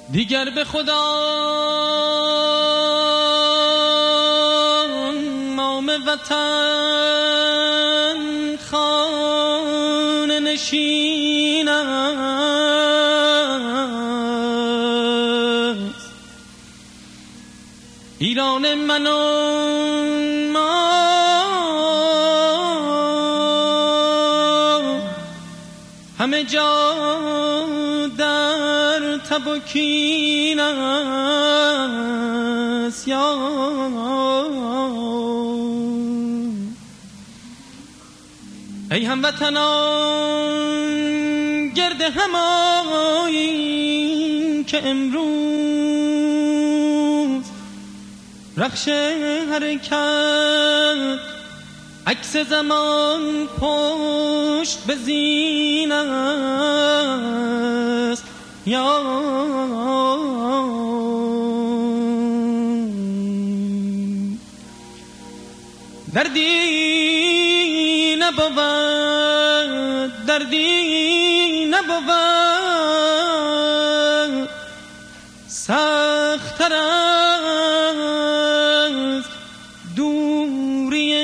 دیگر به خدا نام وطن خانه نشین است. ایران من و ما همه جا در تب و کین است. ای هموطنان گرد هماییم که امروز رخش حرکت عکس زمان پشت به زین است. دردی نبود، دردی نبود سخت‌تر از دوری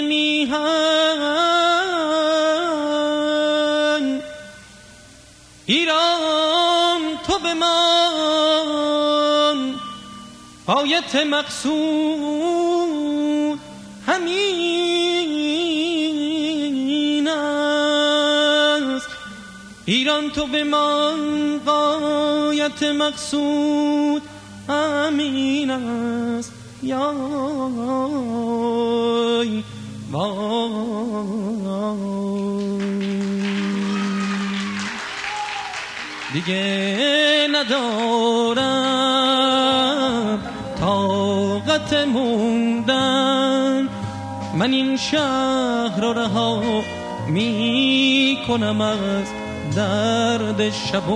میهن. ایران تو بمان، غایت مقصود همین است. ایران تو بمان، غایت مقصود همین است. یا دیگه ندارم طاقت موندن، من این شهر رو رها می کنم از درد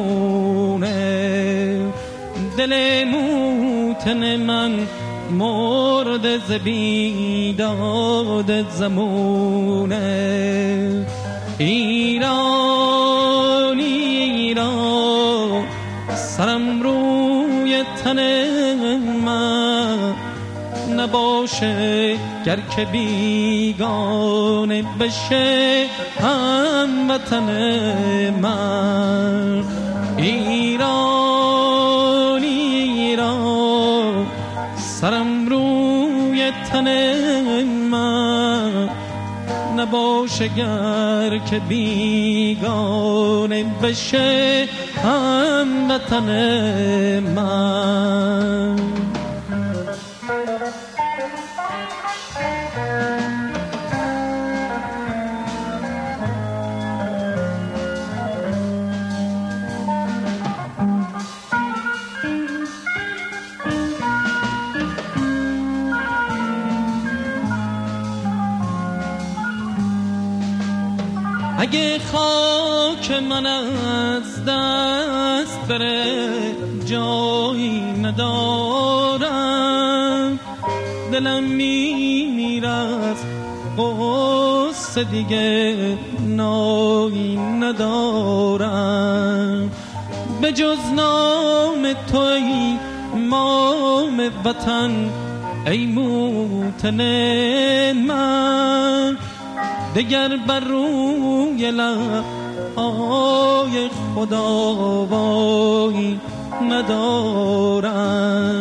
شبونه. دل موتن من مرد ز بیداد زمونه. ایران ایران سرم روی تن من نباشه گر که بیگانه بشه هموطن من. ایران ایران سرم روی تن من نباشه گر که بیگانه بشه هموطن من. اگه خاک من از دست بره جایی ندارم، دلم میمیره از غصه دیگه نایی ندارم. به جز نام تو ای امام وطن ای موطن من، دگر بر روی لب‌های خداوایی ندارم.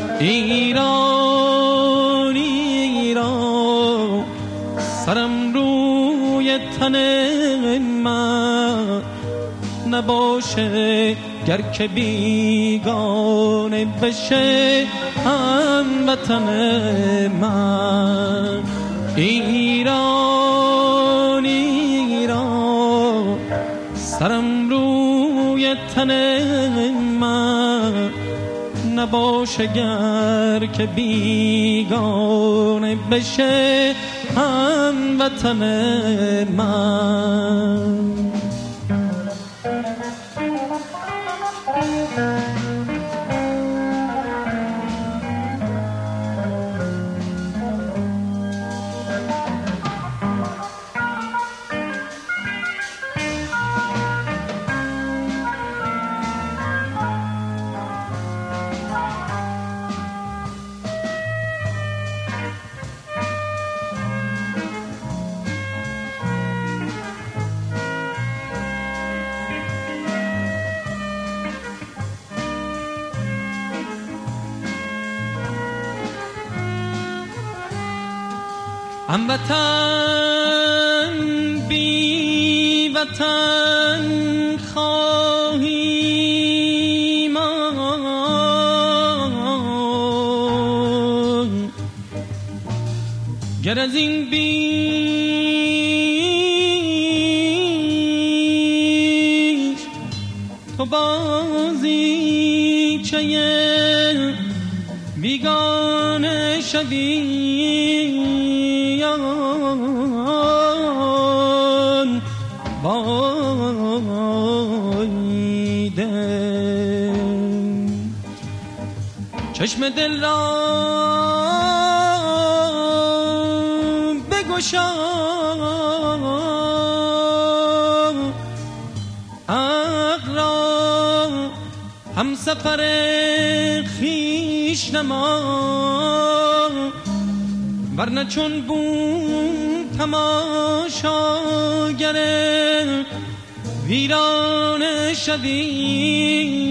ایران ایران سرم روی تن من نباشه گر که بیگانه بشه هموطن من. ایران ایران سرم روی تن من نباشه گر که بیگانه بشه هموطن من. هموطن بی وطن خواهی ماند گر از این بیش تو بازیچه بیگانه شوی چشم دل را بگشا عقل را هم سفر خویش نما ورنه چون بوم تماشاگر ویرانه شوی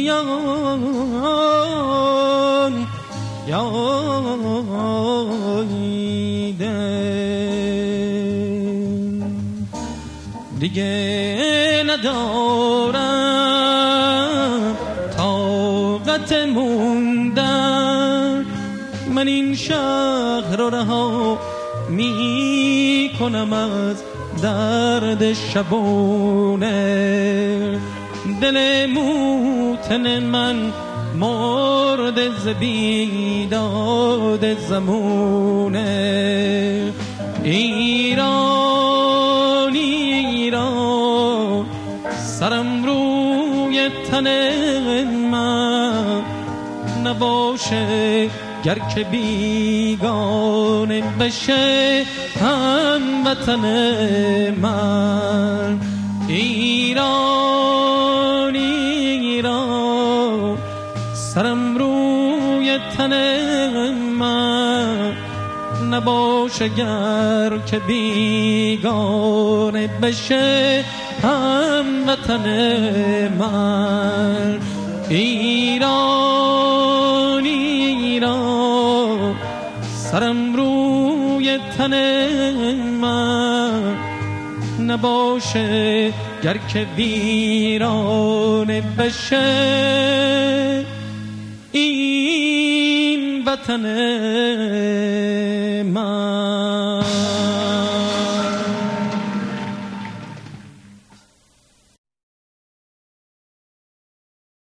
دیگه ندارم طاقت موندن من این شهر رو رها می کنم از درد شبونه دل موتن من مرد ز بیداد زمونه ایران ایران سرم روی تن من نباشه گر که بیگانه بشه هموطن من ایران ایران سرم روی تن من نباشه گر که بیگانه بشه هموطن من ایران ایران سرم روی تن من نباشه گر که ویرانه بشه این وطن من